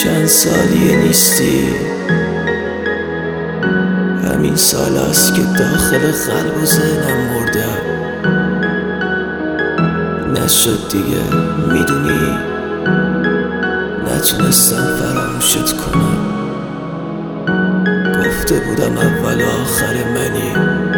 چند سالیه نیستی، همین سال است که داخل قلب و ذهنم مردم. نشد دیگه، میدونی نتونستم فراموشت کنم. گفته بودم اول و آخر منی،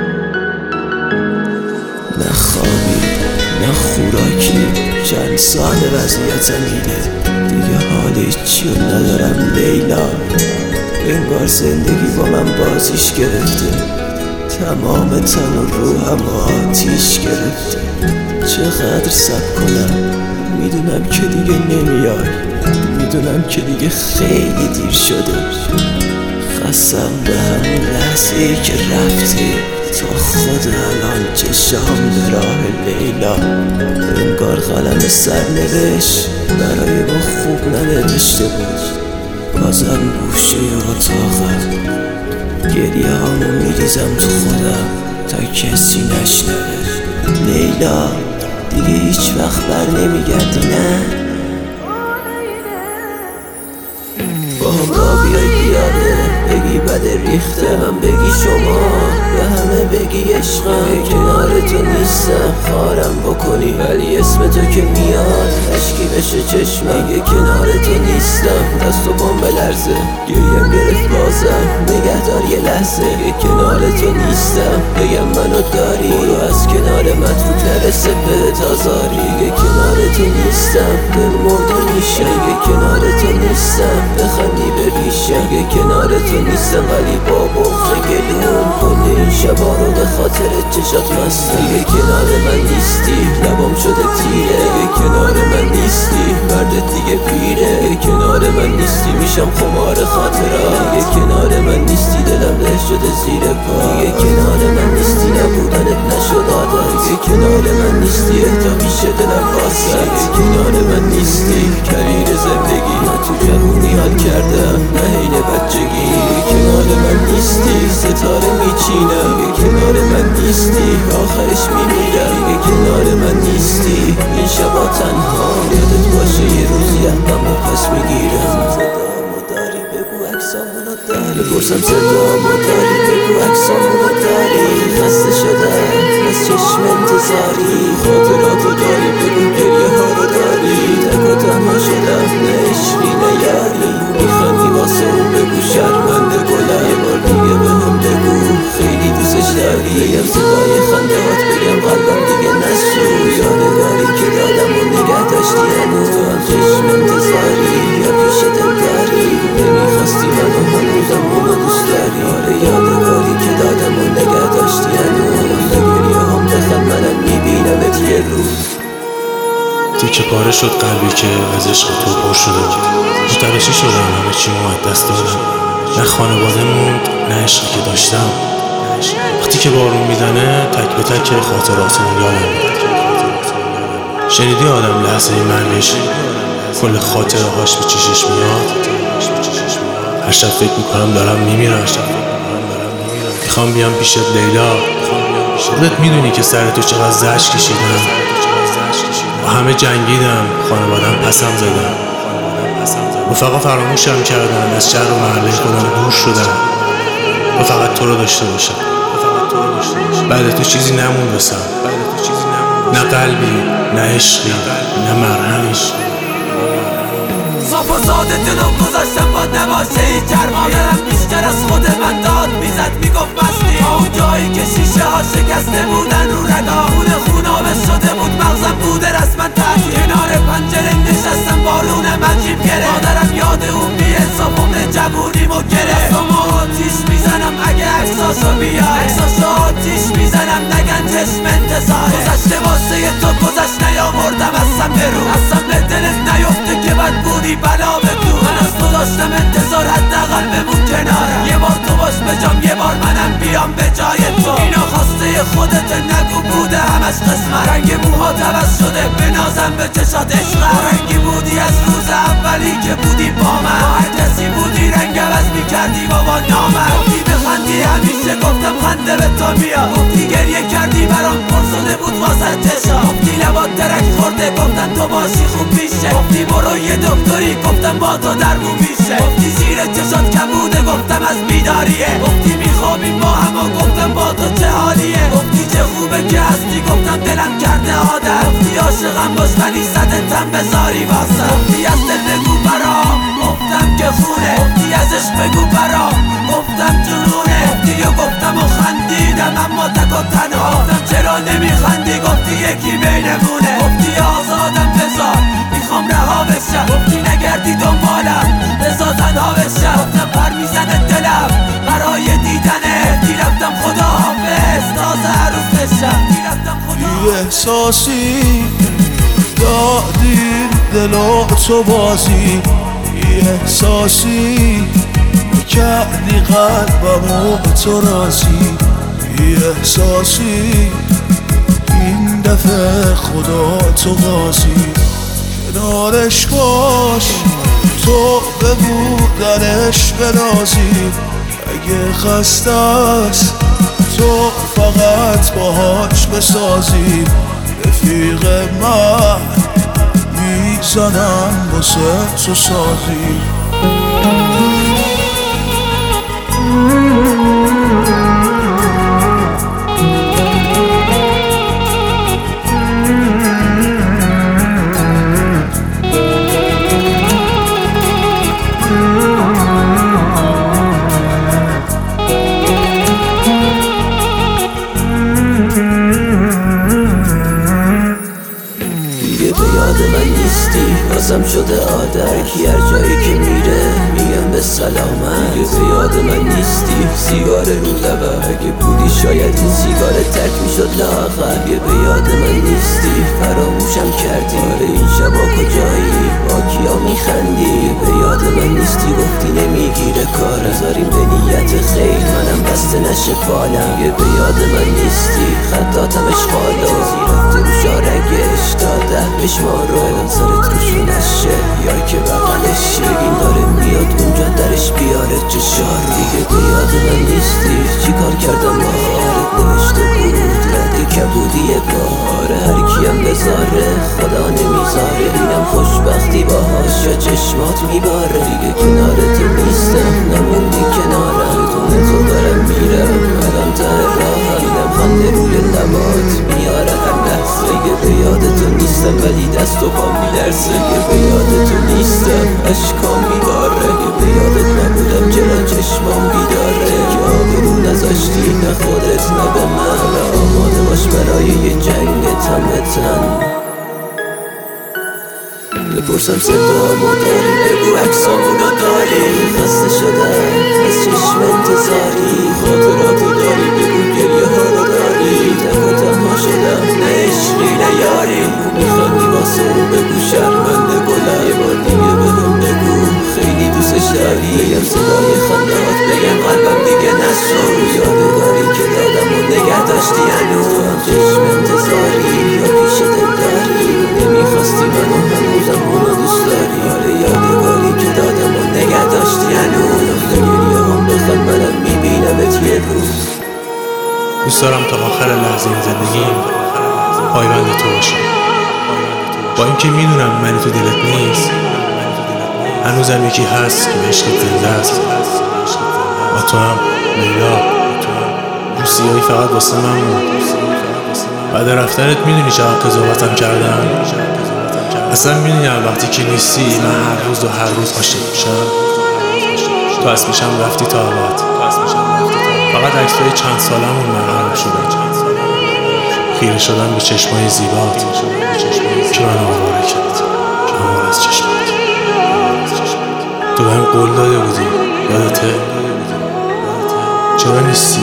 نه خوابی نه خوراکی، چند سال وضعیتم اینه دیگه، حال هیچی رو ندارم لیلا. انگار زندگی با من بازیش گرفته، تمام تن و روحم و آتیش گرفته. چقدر صبر کنم، میدونم که دیگه نمیای، میدونم که دیگه خیلی دیر شده. خستم به همون لحظه ای که رفتی، تا خود الان چشام به راه لیلا. انگار قلم سرنوشت برای ما خوب ننوشته بود. بازم گوشه اتاقم گریه هامو میریزم تو خودم تا کسی نشنوه. لیلا دیگه هیچ وقت بر نمیگردی نه؟ با هم را بیای پیاده، بگی بده ریخته، هم بگی شما، به همه بگی عشقم. کنار تو نیستم خارم بکنی، ولی اسم تو که میاد اشکی بشه چشمم. دیگه کنار تو نیستم دست و پام بلرزه، گریم گرفت بازم نگهدار یه لحظه. دیگه کنار تو نیستم بگم منو داری، برو از کنار من تو نرسه به تازاری. دیگه کنار تو نیستم دل مرده میشه، دیگه کنار تو نیستم بخندی به ریشه. دیگه کنار تو نیستم ولی با بغض گلوم کل این شبا رو به خاطر چشات مستم. دیگه کنار من نیستی لبام شده تیره، دیگه کنار من نیستی مردت دیگه پیره. دیگه کنار من نیستی میشم خمار خاطرات، دیگه کنار من نیستی دلم له شده زیر پا. دیگه کنار من نیستی نبودنت نشد عادت، دیگه کنار من نیستی اهدا میشه دلم واسد. دیگه کنار من نیستی کریر زندگی، نه تو جوونی حال کردم نه حین بچگی. دیگه کنار من نیستی ستاره میچینم، دیگه کنار من نیستی آخرش میمیرم. دیگه کنار من نیستی این شبا تنها، یادت باشه یه روزی هممو پس میگیرم. صدامو داری بگو عکسامونو داری، بپرسم صدامو داری بگو عکسامونو داری. خسته شدم از چشم انتظاری، خاطراتو داری بگو گریه ها رو داری. تک و تنها شدم نه عشقی نه یاری، میخندی واسه اون بگو شرمنده گلم. یه بار دیگه بهم بگو خیلی دوستش داری، بگم صدای خنده هات بگم قلبم دیگه نسو. یادگاری که دادم و نگه داشتی هنوز، تو هم چشم انتظاری یا پیش دلداری. نمیخواستی منو هنوزم اونو دوست داری، آره یادگاری که دادم و نگه داشتی هنوز. گریه هم بخند منم میبینمت یه روز. تیکه پاره شد قلبی که از عشق تو پر شده بود، متلاشی شدم همه چیمو از دست دادم. نه خانواده موند نه عشقی که داشتم. وقتی که بارون میزنه تک به تک خاطراتمون یادم میاد. شنیدی آدم لحظه مرگش کل خاطره هاش به چشش میاد؟ هر شب فکر میکنم دارم میمیرم، میخوام بیام پیشت لیلا. خودت میدونی که سر تو چقدر زجر کشیدم، با همه جنگیدم، خانوادم پسم زدم، رفقا فراموشم کردن، از شهر و محله خودم دور شدم و فقط تو رو داشته باشم. بعد تو چیزی نمون بسم، نه قلبی نه عشقی نه مرهمی. صاف و ساده دلم گذاشتم باد نباشه هیچ مادرم بیشتر از خود من داد میزد میگفت مستی. اون جایی که شیشه ها شکسته بودن رو رگا، خونابه شده بود مغزم بوده رسما تحتی. کنار پنجره نشستم بارون مجیب گره، مادرم یاد اون بی حساب عمر جوونیمو گره. دستامو آتیش میزنم اگه عکساشو بیای، عکساشو آتیش میزنم نگن چشم انتظاره. گذشته واسه تو گذشت نیامردم اصلا برو، اصلا به دلت نیفته که بد بودی بلا بدو. من از تو داشتم انتظار حداقل بمون کنارم، یه بار تو باش بجام یه بار منم بیام به جای تو. اینا خواسته خودت نگو بوده همش قسمت، رنگ موهات عوض شده بنازم به چشات عشقم. رنگی بودی از روز اولی که بودی با من، با هر کسی بودی رنگ عوض میکردی بابا نامم. گفتی همیشه گفتم خنده به تو میاد، گفتی گریه کردی برام پرزده بود واسه چشا، گفتی لبات درک خورده گفتم تو باشی خوب میشه، گفتی برو یه دکتری گفتم با تو درمون میشه، گفتی زیر چشات کبوده گفتم از بیداریه، گفتی میخوابیم با هم و گفتم با تو چه حالیه، گفتی چه خوبه که هستی گفتم دلم کرده عادت، گفتی عاشقم باش ولی صدتم بذاری واسه، گفتی از دل بگو برام گفتم که خونه، گفتی ازش بگو برام گفتم جنونه، گفتی و گفتم و خندیدم اما تک و تنها، گفتم چرا نمیخندی گفتی یکی بینمونه، گفتی آزادم بذار میخوام رها بشم، گفتی نگردی دنبالم بذار تنها بشم، گفتم پر میزنه دلم برای دیدنه، رفتم خدا حافظ تازه عروس بشم، رفتم خدا احساسی دادیم دلو تو بازی، احساسی کردی قلبمو تو رازی، احساسی این دفعه خدا تو قاضی، کنارش باش تو بگو درش بنازی، اگه خسته است تو فقط باهاش بسازی، رفیق من میزنم واسه تو سازی. من نیستی بازم شده عادت، کی هر جایی که میره میگم به سلامت، دیگه به یاد من نیستی سیگار رو لبم، اگه بودی شاید این سیگار ترک میشد لاغر، دیگه به یاد من نیستی فراموشم کردی، آره این شبا کجایی با کیا میخندی، به یاد من نیستی گفتی نمیگیره کار، بذاریم به نیت خیر منم بسته نشه فالم، دیگه به یاد من نیستی خطاتم اشغالا، رفته رو شارگش تا 10 بشمارو، الان سرت روشو نشه یا که بغلش این داره میاد اونجا درش بیاره چشار، دیگه به یاد من نیستی چی کار کردم آخرت نوشته بود رد کبودی بار، هر کیم بذاره خدا نمیذاره، اینم خوشبختی باهاش یا چشمات میباره، دیگه کنارت نیستم نموندی کنارم، بدون تو دارم میرم الان ته راهم، اینم خنده روی لبات میاره هر لحظه، دیگه به یاد تو نیستم ولی دست و پام میلرزه، دیگه به یاد تو نیستم اشکام میباره، دیگه به یادت نبودم چرا چشمام بیداره، که آبرو نذاشتی نه خودت نه به من، آماده باش برای یه جنگ تن به تن، بپرسم صدامو داری بگو عکسامونو داری، خسته شدم از چشم انتظاری، خاطراتو داری بگو گریه ها رو داری، تک و تنها شدم نه عشقی نه یاری، میخوندی واسه اون بگو شرمنده گلم، یه بار دیگه بهم بگو خیلی دوستش داری، بگم صدای خندهات بگم قلبم دیگه نشو، یادگاری که دادم و نگه داشتی هنوز، تو هم چشم انتظاری یا پیش دل داری، نمیخواستی منو هنوزم اونو دوست داری، آره یادگاری که دادم و نگه داشتی هنوز، وقتا گریه هم بخواد منم میبینمت یه روز، دوست دارم تا آخر لحظه این زندگیم پایبند تو باشم، با اینکه میدونم من تو دلت نیست، هنوزم یکی هست که عشقت زنده است، با تو هم لیلا روسیایی فقط واسه من بود، بعد رفتنت میدونی چقدر قضاوتم کردم، اصلا میدونی وقتی که نیستی من هر روز و هر روز عاشق میشم، تو از میشم رفتی تا ابد، فقط عکسای چند سالمون مرحوم شدن، خیره شدن به چشمای زیبات که من آواره کرد، آوار از چشمات، تو بهم قول داده بودی یادته؟ چرا نیستی؟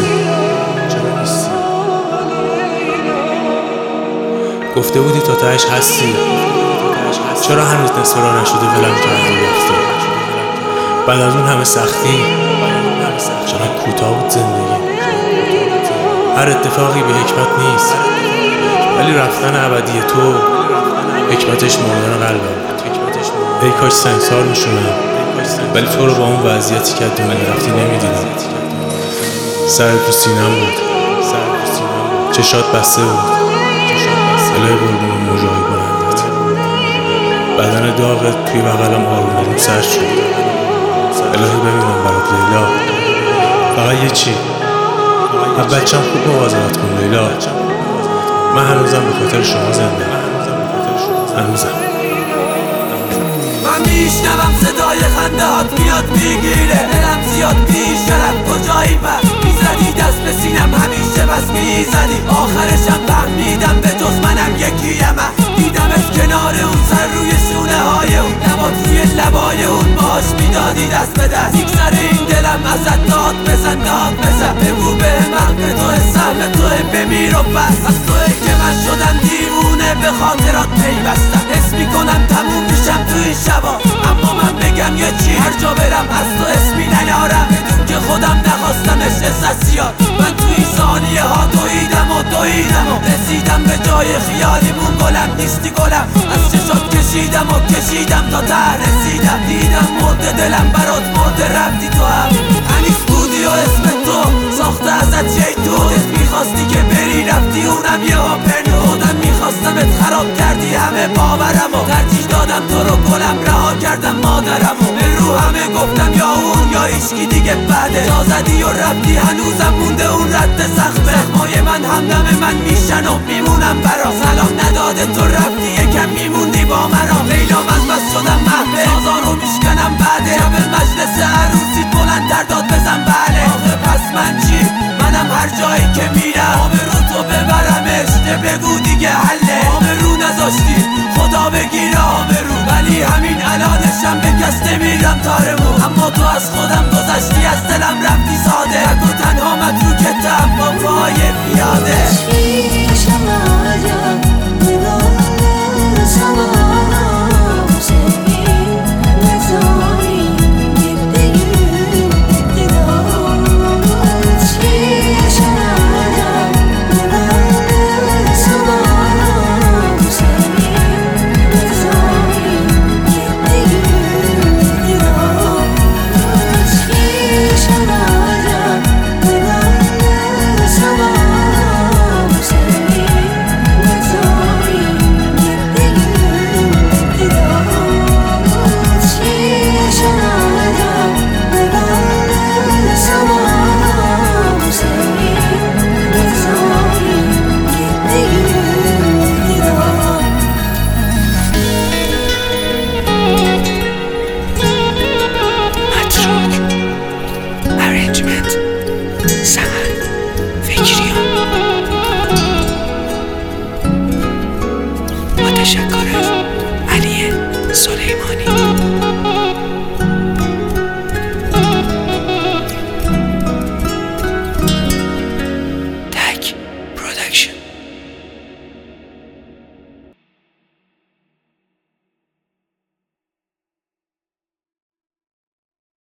گفته بودی تا تهش هستی، چرا هنوز نصف راه نشده ولم کردی رفتی؟ بعد از اون همه سختی چرا کوتاه بود زندگی؟ هر اتفاقی به حکمت نیست، ولی رفتن ابدی تو حکمتش مردن قلبم بود، ای کاش سنگسار میشونم ولی تو رو با اون وضعیتی که دنیا رفتی نمیدیدم، سر تو سینم بود، چشات بسته بود، الهی قربون موجای بلندت، بدن داغت توی بغلم آروم آروم سرد شد. الهی بمیرم برات لیلا، فقط یه چی، از بچم خوب مواظبت کن لیلا. من هنوزم به خاطر شما زنده، هنوزم. من میشنوم صدای خنده هات میاد میگیره، دلم زیاد بیشترم کجایی پس میزدی دست به سینم همیشه بس میزدی، آخرشم فهمیدم به جز منم یکیم. دیدمت کنار اون سر روی شونه های اون، لبات روی لبای اون باش میدادی دست به دست. یک سر این دلم ازت داد بزن بگو به من که توی سهم توی بمیر و بس. از توی که من شدم دیوونه به خاطرات پیوستم، حس میکنم تموم میشم توی شبا. اما من بگم یه چی، هر جا برم از تو اسمی نیارم، بدون که خودم نخواستمش احساس زیاد. من توی ثانیه ها دویدم و رسیدم به جای خیالیمون، گلم نیستی گلم، از چشات کشیدم تا ته رسیدم. دیدم مرده دلم برات مرده، رفتی تو هم هنیز بودی و اسم تو ساخته ازت شیطون. میخواستی که بری رفتی اونم یه هاپنو، خودم میخواستمت خراب کردی همه باورمو، ترجیح دادم تو رو گلم رها کردم مادرمو. به رو همه گفتم یا اون یا ایشکی دیگه بعده، جا زدی و رفتی هنوزم مونده اون رد زخمه. زخمای من همدم من میشن و میمونم برا، سلام نداده تو رفتی یکم میموندی با مرا. لیلا من بس شدم محبه سازارو میشکنم بعده، شب مجلس عروسی بلندتر داد بزن بله. آخه پس من چی، منم هر جایی که میرم آبرو تو ببرمش، بگو دیگه حله. آبرو نذاشتی خدا بگیره آبرو، ولی همین الانشم به کس نمیرم تارمو. اما تو از خودم گذشتی از دلم رفت